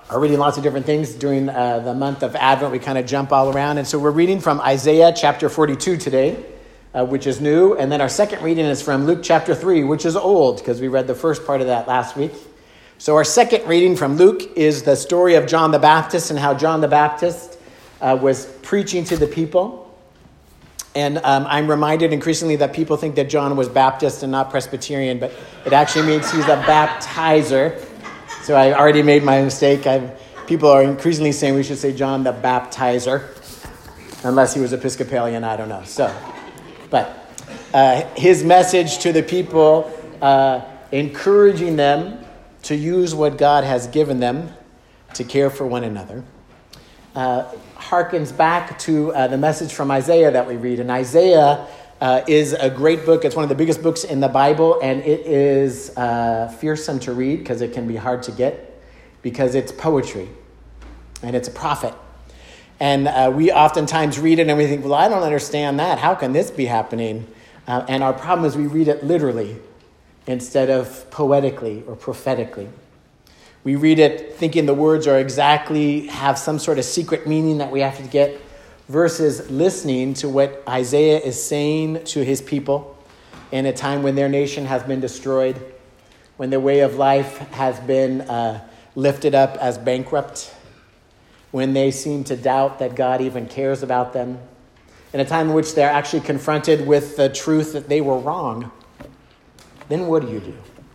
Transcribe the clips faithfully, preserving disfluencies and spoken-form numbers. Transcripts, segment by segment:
are reading lots of different things. During uh, the month of Advent, we kind of jump all around. And so we're reading from Isaiah chapter forty-two today, uh, which is new. And then our second reading is from Luke chapter three, which is old, because we read the first part of that last week. So our second reading from Luke is the story of John the Baptist and how John the Baptist uh, was preaching to the people. And um, I'm reminded increasingly that people think that John was Baptist and not Presbyterian, but it actually means he's a baptizer. So I already made my mistake. I've, people are increasingly saying we should say John the Baptizer, unless he was Episcopalian, I don't know. So, but uh, his message to the people, uh, encouraging them to use what God has given them to care for one another, uh, harkens back to uh, the message from Isaiah that we read. And Isaiah uh, is a great book. It's one of the biggest books in the Bible, and it is uh, fearsome to read because it can be hard to get, because it's poetry and it's a prophet. And uh, we oftentimes read it and we think, well, I don't understand that. How can this be happening? Uh, and our problem is we read it literally instead of poetically or prophetically. We read it thinking the words are exactly, have some sort of secret meaning that we have to get, versus listening to what Isaiah is saying to his people in a time when their nation has been destroyed, when their way of life has been uh, lifted up as bankrupt, when they seem to doubt that God even cares about them, in a time in which they're actually confronted with the truth that they were wrong. Then what do you do?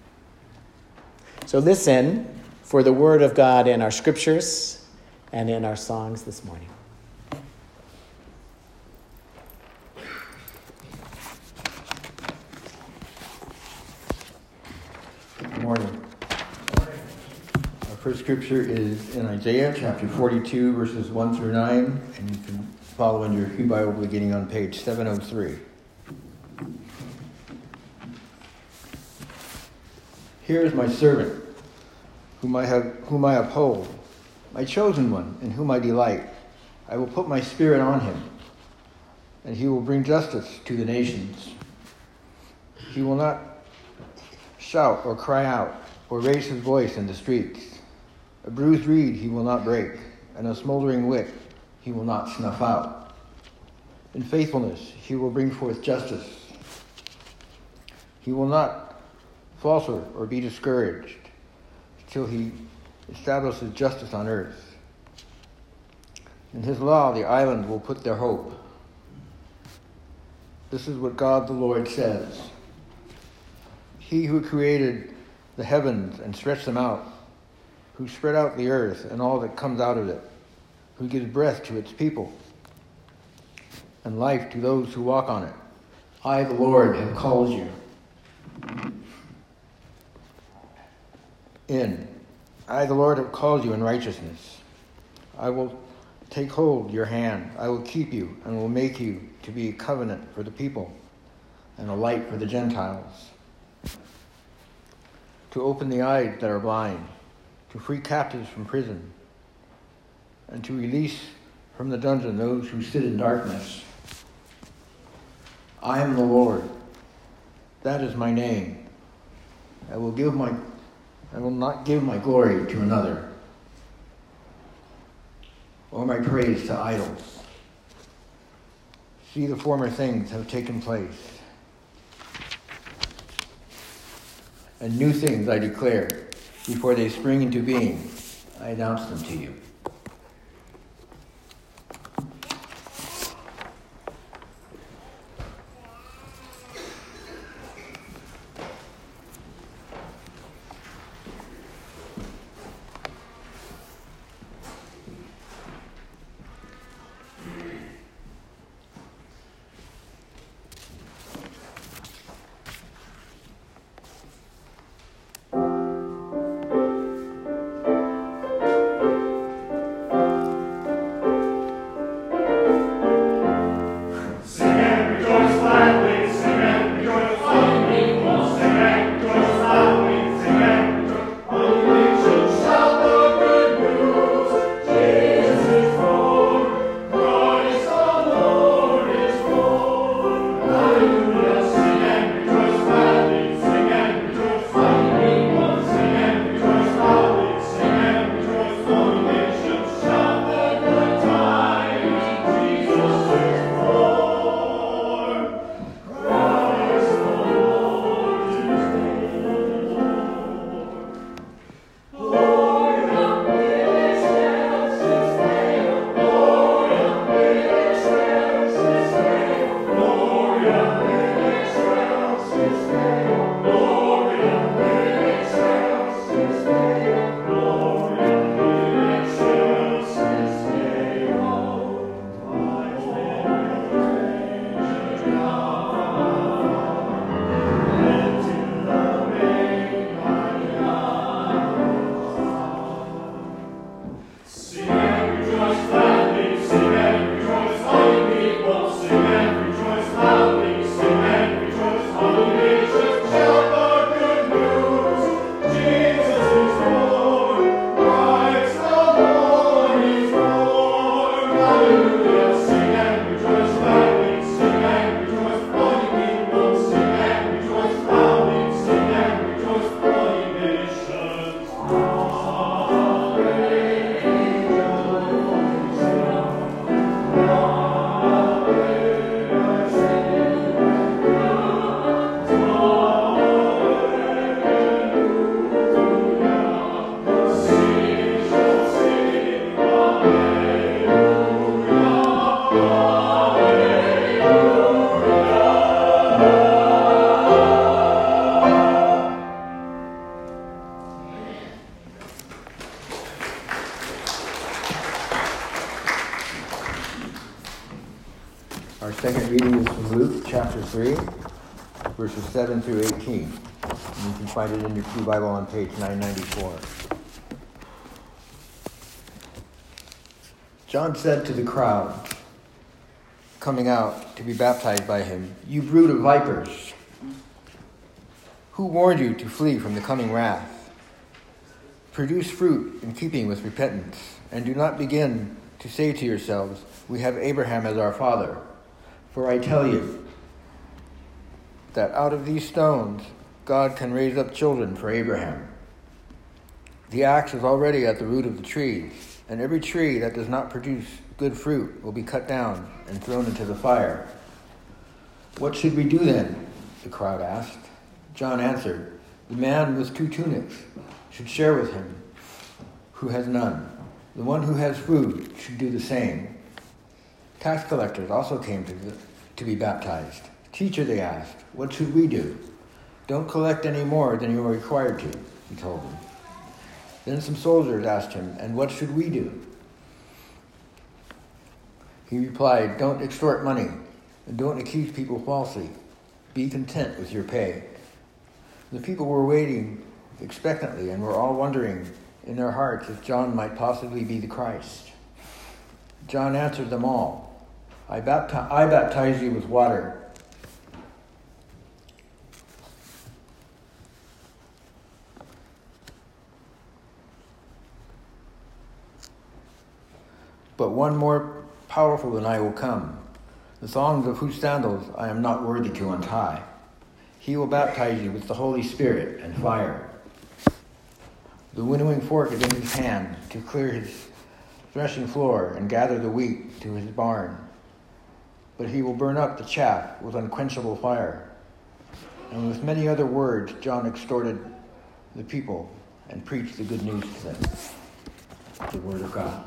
So listen for the word of God in our scriptures and in our songs this morning. Good morning. Our first scripture is in Isaiah chapter forty-two, verses one through nine, and you can follow in your Pew Bible beginning on page seven oh three. Here is my servant, whom I have, whom I uphold, my chosen one, in whom I delight. I will put my spirit on him, and he will bring justice to the nations. He will not shout or cry out or raise his voice in the streets. A bruised reed he will not break, and a smoldering wick he will not snuff out. In faithfulness he will bring forth justice. He will not falter or be discouraged till he establishes justice on earth. In his law the islands will put their hope. This is what God the Lord says. He who created the heavens and stretched them out, who spread out the earth and all that comes out of it, who gives breath to its people and life to those who walk on it. I, the Lord, have called you. In, I, the Lord, have called you in righteousness. I will take hold your hand. I will keep you and will make you to be a covenant for the people and a light for the Gentiles. To open the eyes that are blind, to free captives from prison, and to release from the dungeon those who sit in darkness. I am the Lord. That is my name. I will give my I will not give my glory to another, or my praise to idols. See, the former things have taken place, and new things I declare. Before they spring into being, I announce them to you. second reading is from Luke chapter three, verses seven through eighteen. And you can find it in your Pew Bible on page nine ninety-four. John said to the crowd coming out to be baptized by him, "You brood of vipers, who warned you to flee from the coming wrath? Produce fruit in keeping with repentance, and do not begin to say to yourselves, 'We have Abraham as our father.' For I tell you that out of these stones God can raise up children for Abraham. The axe is already at the root of the trees, and every tree that does not produce good fruit will be cut down and thrown into the fire." "What should we do then?" the crowd asked. John answered, "The man with two tunics should share with him who has none. The one who has food should do the same." Tax collectors also came to, the, to be baptized. "Teacher," they asked, "what should we do?" "Don't collect any more than you are required to," he told them. Then some soldiers asked him, "And what should we do?" He replied, "Don't extort money, and don't accuse people falsely. Be content with your pay." The people were waiting expectantly and were all wondering in their hearts if John might possibly be the Christ. John answered them all, I, bapti- I baptize you with water. But one more powerful than I will come, the thongs of whose sandals I am not worthy to untie. He will baptize you with the Holy Spirit and fire. The winnowing fork is in his hand to clear his threshing floor and gather the wheat to his barn. But he will burn up the chaff with unquenchable fire. And with many other words, John exhorted the people and preached the good news to them. The word of God.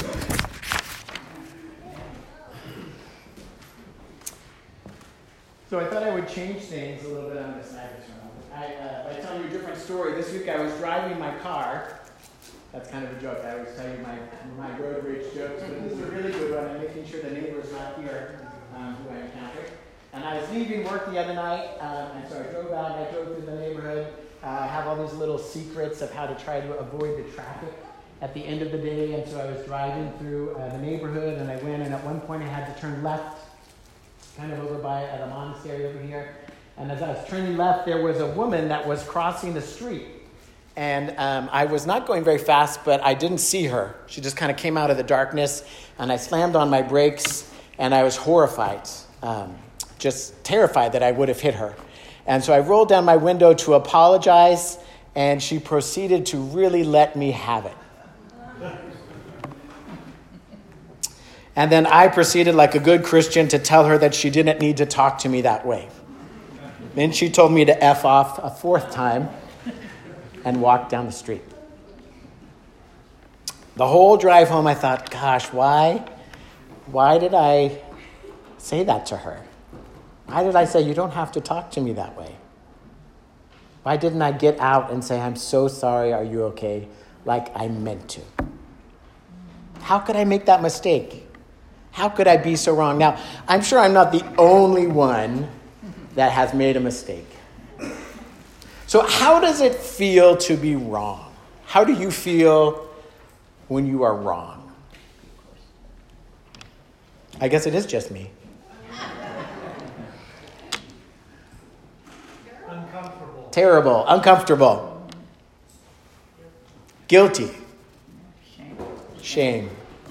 So I thought I would change things a little bit on this Sabbath sermon. I, uh, by telling you a different story. This week I was driving my car. That's kind of a joke. I always tell you my, my road rage jokes, but this is a really good one. I'm making sure the neighbor's not here um, who I encountered. And I was leaving work the other night, um, and so I drove out and I drove through the neighborhood. Uh, I have all these little secrets of how to try to avoid the traffic at the end of the day. And so I was driving through uh, the neighborhood, and I went, and at one point I had to turn left, kind of over by uh, the monastery over here. And as I was turning left, there was a woman that was crossing the street. And um, I was not going very fast, but I didn't see her. She just kind of came out of the darkness, and I slammed on my brakes, and I was horrified, um, just terrified that I would have hit her. And so I rolled down my window to apologize, and she proceeded to really let me have it. And then I proceeded, like a good Christian, to tell her that she didn't need to talk to me that way. Then she told me to F off a fourth time and walked down the street. The whole drive home, I thought, gosh, why, why did I say that to her? Why did I say, you don't have to talk to me that way? Why didn't I get out and say, I'm so sorry, are you okay, like I meant to? How could I make that mistake? How could I be so wrong? Now, I'm sure I'm not the only one that has made a mistake. So how does it feel to be wrong? How do you feel when you are wrong? I guess it is just me. Uncomfortable. Terrible. Uncomfortable. Guilty. Shame. Shame.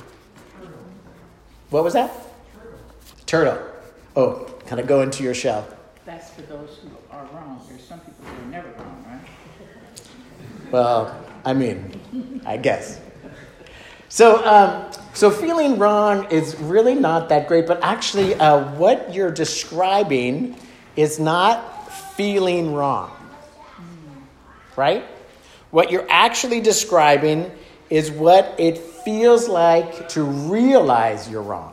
What was that? Turtle. Oh, kind of go into your shell. That's for those who are wrong. There's some people who are never wrong, right? Well, I mean, I guess. So, um, so feeling wrong is really not that great, but actually uh, what you're describing is not feeling wrong, right? What you're actually describing is what it feels like to realize you're wrong.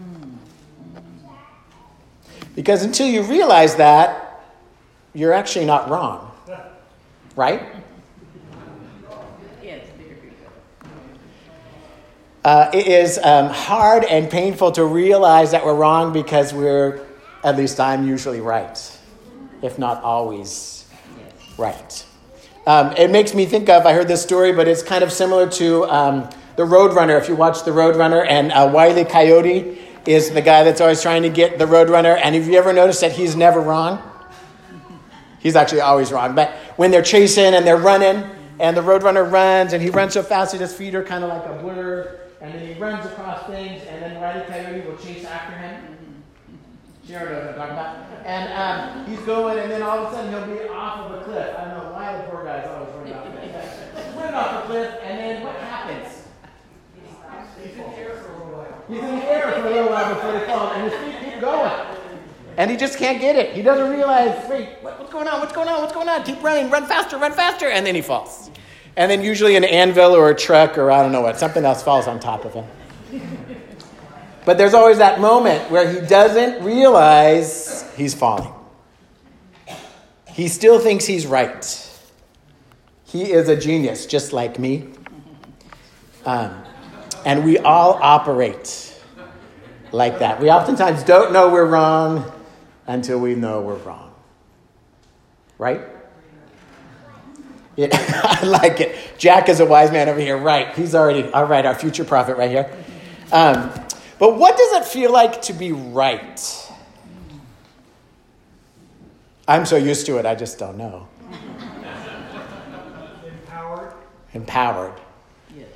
Because until you realize that, you're actually not wrong, right? Yeah, it's a bigger picture. Uh, it is um, hard and painful to realize that we're wrong because we're, at least I'm usually right, if not always right. Um, it makes me think of, I heard this story, but it's kind of similar to um, the Roadrunner. If you watch the Roadrunner, and uh, Wile E. Coyote is the guy that's always trying to get the Roadrunner. And have you ever noticed that he's never wrong? He's actually always wrong. But when they're chasing and they're running, and the Roadrunner runs, and he runs so fast that his feet are kind of like a blur, and then he runs across things, and then Wile E. Coyote will chase after him. Jared knows what I'm talking about. And um, he's going, and then all of a sudden he'll be off of a cliff. I don't know why the poor guy's always running off the cliff. He's running off the cliff, and then what happens? He's in the air for a little while. He's in the air for a little while before they fall, and his feet keep going. And he just can't get it. He doesn't realize, wait, what, what's going on? What's going on? What's going on? Keep running. Run faster. Run faster. And then he falls. And then usually an anvil or a truck or I don't know what, something else falls on top of him. But there's always that moment where he doesn't realize he's falling. He still thinks he's right. He is a genius, just like me. Um, and we all operate like that. We oftentimes don't know we're wrong until we know we're wrong. Right? It, I like it. Jack is a wise man over here. Right. He's already, all right, our future prophet right here. Um, but what does it feel like to be right? I'm so used to it, I just don't know. Empowered. Empowered. Yes.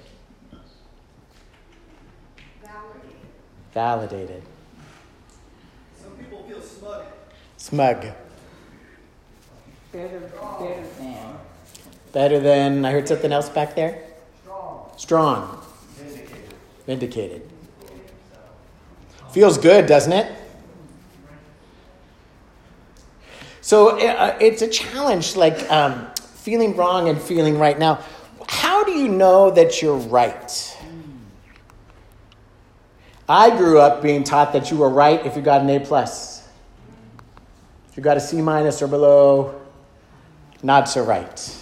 Validated. Validated. Some people feel smug. Smug. Better, better than. Better than, I heard something else back there? Strong. Strong. Vindicated. Vindicated. Feels good, doesn't it? So uh, it's a challenge, like um, feeling wrong and feeling right. Now, how do you know that you're right? I grew up being taught that you were right if you got an A plus. If you got a C minus or below, not so right.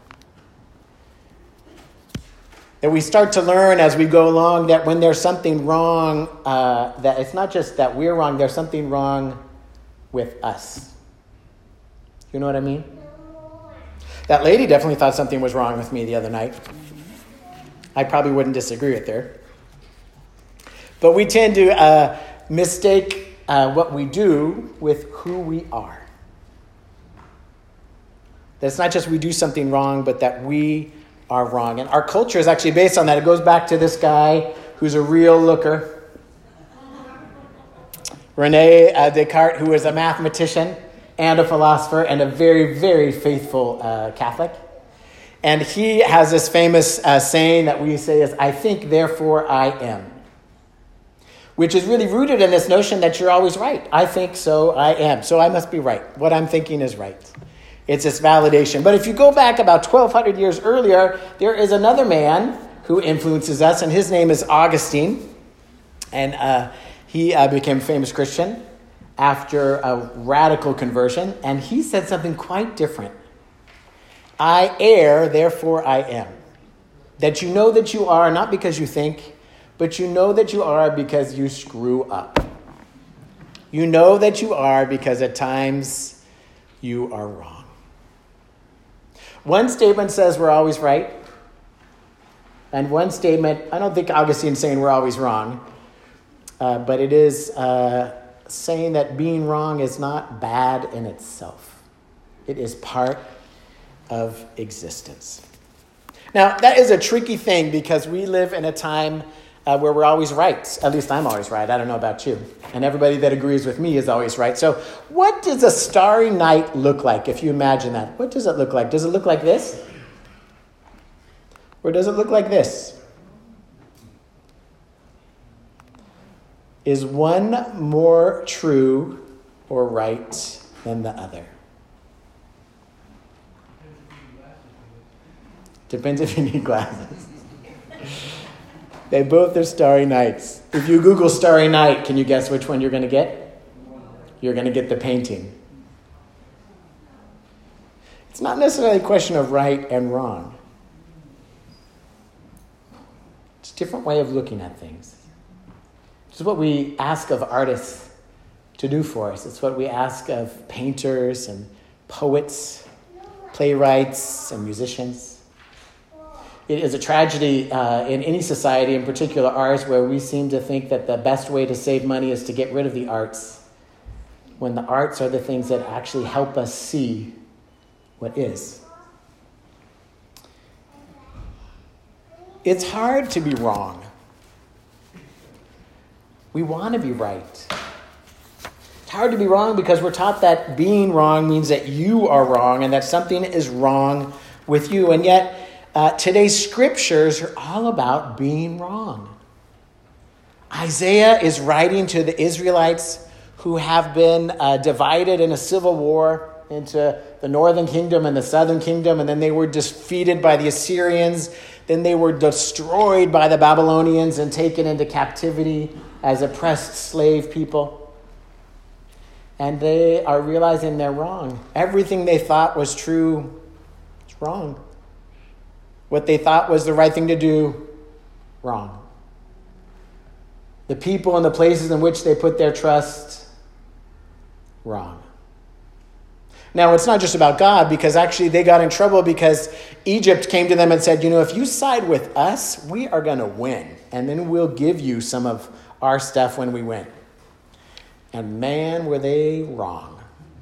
That we start to learn as we go along that when there's something wrong, uh, that it's not just that we're wrong, there's something wrong with us. You know what I mean? That lady definitely thought something was wrong with me the other night. I probably wouldn't disagree with her. But we tend to uh, mistake uh, what we do with who we are. That it's not just we do something wrong, but that we are wrong. And our culture is actually based on that. It goes back to this guy who's a real looker. Rene uh, Descartes, who was a mathematician and a philosopher and a very, very faithful uh, Catholic. And he has this famous uh, saying that we say is, I think, therefore I am. Which is really rooted in this notion that you're always right. I think, so I am. So I must be right. What I'm thinking is right. It's this validation. But if you go back about twelve hundred years earlier, there is another man who influences us, and his name is Augustine. And uh, he uh, became a famous Christian after a radical conversion, and he said something quite different. I err, therefore I am. That you know that you are, not because you think, but you know that you are because you screw up. You know that you are because at times you are wrong. One statement says we're always right. And one statement, I don't think Augustine's saying we're always wrong. Uh, but it is uh, saying that being wrong is not bad in itself. It is part of existence. Now, that is a tricky thing because we live in a time uh, where we're always right. At least I'm always right. I don't know about you. And everybody that agrees with me is always right. So what does a starry night look like, if you imagine that? What does it look like? Does it look like this? Or does it look like this? Is one more true or right than the other? Depends if you need glasses. They both are starry nights. If you Google starry night, can you guess which one you're going to get? You're going to get the painting. It's not necessarily a question of right and wrong. It's a different way of looking at things. It's what we ask of artists to do for us. It's what we ask of painters and poets, playwrights and musicians. It is a tragedy uh, in any society, in particular ours, where we seem to think that the best way to save money is to get rid of the arts, when the arts are the things that actually help us see what is. It's hard to be wrong. We want to be right. It's hard to be wrong because we're taught that being wrong means that you are wrong and that something is wrong with you. And yet, uh, today's scriptures are all about being wrong. Isaiah is writing to the Israelites who have been uh, divided in a civil war into the northern kingdom and the southern kingdom, and then they were defeated by the Assyrians. Then they were destroyed by the Babylonians and taken into captivity as oppressed slave people. And they are realizing they're wrong. Everything they thought was true is wrong. What they thought was the right thing to do, wrong. The people and the places in which they put their trust, wrong. Now, it's not just about God, because actually they got in trouble because Egypt came to them and said, you know, if you side with us, we are going to win. And then we'll give you some of our stuff when we win. And man, were they wrong.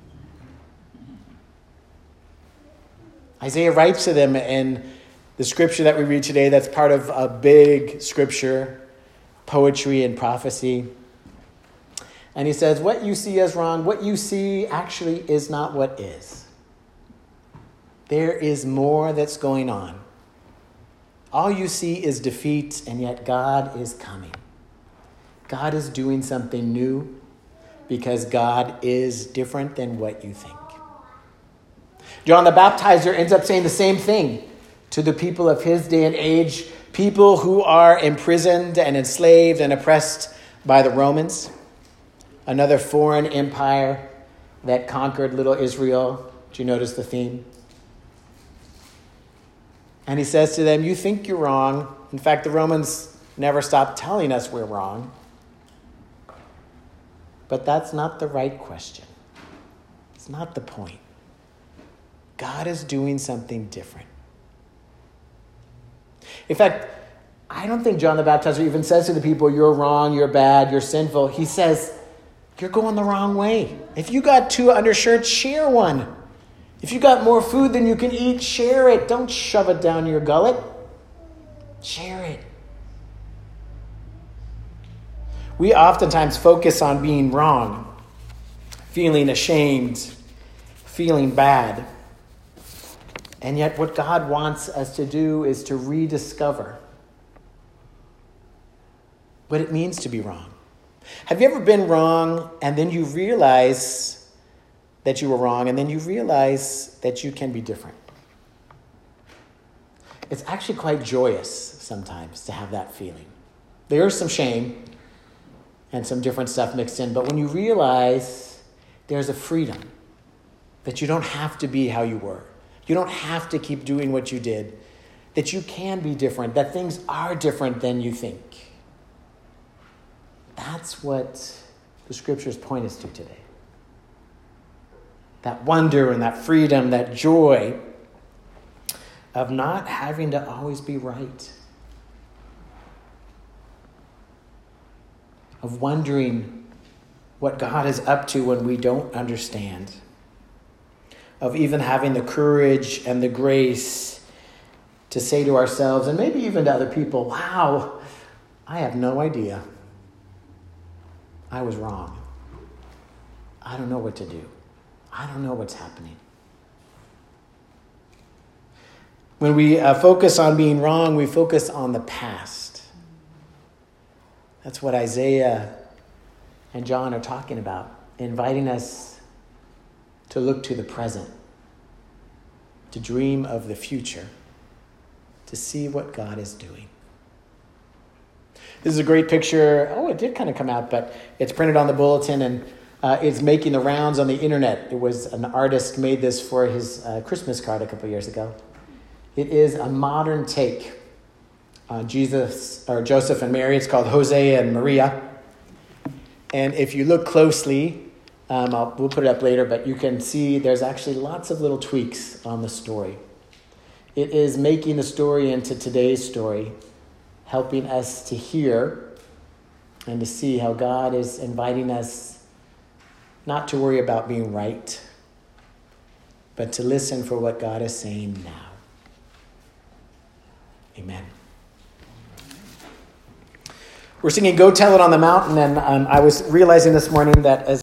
Isaiah writes to them in the scripture that we read today that's part of a big scripture, poetry and prophecy. And he says, what you see as wrong, what you see actually is not what is. There is more that's going on. All you see is defeat, and yet God is coming. God is doing something new because God is different than what you think. John the Baptizer ends up saying the same thing to the people of his day and age, people who are imprisoned and enslaved and oppressed by the Romans. Another foreign empire that conquered little Israel. Do you notice the theme? And he says to them, you think you're wrong. In fact, the Romans never stopped telling us we're wrong. But that's not the right question. It's not the point. God is doing something different. In fact, I don't think John the Baptizer even says to the people, you're wrong, you're bad, you're sinful. He says, you're going the wrong way. If you got two undershirts, share one. If you got more food than you can eat, share it. Don't shove it down your gullet. Share it. We oftentimes focus on being wrong, feeling ashamed, feeling bad. And yet what God wants us to do is to rediscover what it means to be wrong. Have you ever been wrong and then you realize that you were wrong and then you realize that you can be different? It's actually quite joyous sometimes to have that feeling. There's some shame and some different stuff mixed in, but when you realize there's a freedom that you don't have to be how you were, you don't have to keep doing what you did, that you can be different, that things are different than you think. That's what the scriptures point us to today. That wonder and that freedom, that joy of not having to always be right. Of wondering what God is up to when we don't understand. Of even having the courage and the grace to say to ourselves, and maybe even to other people, wow, I have no idea. I was wrong. I don't know what to do. I don't know what's happening. When we uh, focus on being wrong, we focus on the past. That's what Isaiah and John are talking about, inviting us to look to the present, to dream of the future, to see what God is doing. This is a great picture. Oh, it did kind of come out, but it's printed on the bulletin and uh, it's making the rounds on the internet. It was an artist made this for his uh, Christmas card a couple years ago. It is a modern take uh, Jesus or Joseph and Mary. It's called Jose and Maria. And if you look closely, um, I'll, we'll put it up later, but you can see there's actually lots of little tweaks on the story. It is making the story into today's story, helping us to hear and to see how God is inviting us not to worry about being right, but to listen for what God is saying now. Amen. We're singing Go Tell It on the Mountain, and um, I was realizing this morning that as